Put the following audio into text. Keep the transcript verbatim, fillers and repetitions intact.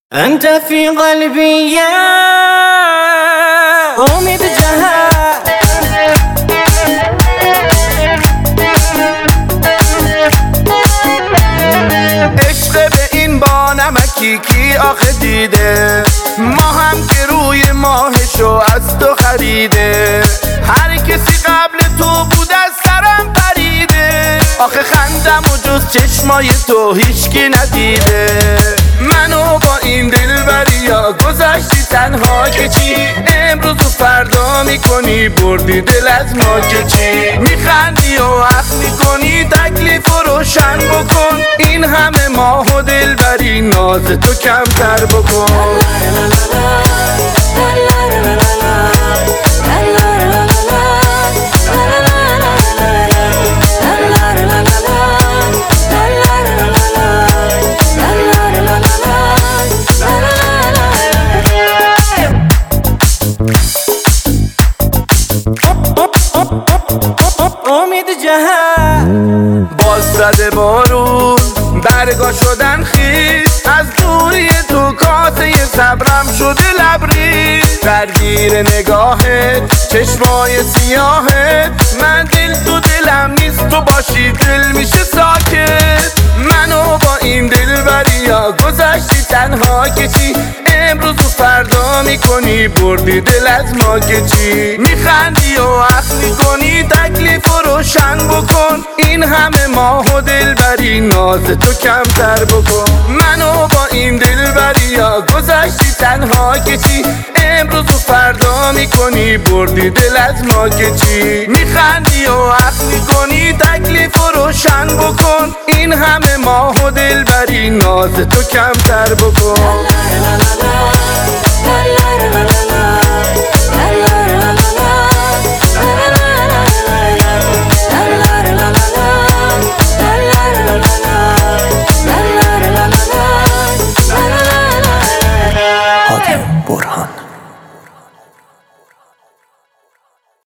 أنت في قلبي يا امید جهان. عشق به این بانمکی کی آخه دیده، ما هم که روی ماهشو از تو خریده. هر کسی قبل تو بود از سرم پریده، آخه خندم و جز چشمای تو هیچکی ندیده. منو با این دلبریا گذاشتی تنها که چی، امروز و فردا میکنی بردی دل از ما که چی. میخندی و عقل میکنی تکلیف و روشن بکن، این همه ماه و دلبری ناز تو کمتر بکن. امید جهان باز زده بارون برگا شدن خیز، از دوری تو کاسه صبرم شده لبریز. درگیر نگاهت چشمای سیاهت، من دل تو دلم نیست تو باشی دل میشه ساکت. منو با این دلبریا گذاشتی تنها که چی، امروز و فردا میکنی بردی دل از ما که چی. میخندی و عقل میکنی تکلیف و روشن بکن، این همه ماه و دلبری ناز تو کمتر بکن. منو با این دلبریا گذاشتی تنها که چی، امروز و فردا میکنی بردی دل از ما که چی. میخندی و عقل میکنی تکلیف و روشن بکن، این همه ماه و دلبری ناز تو کمتر بکن.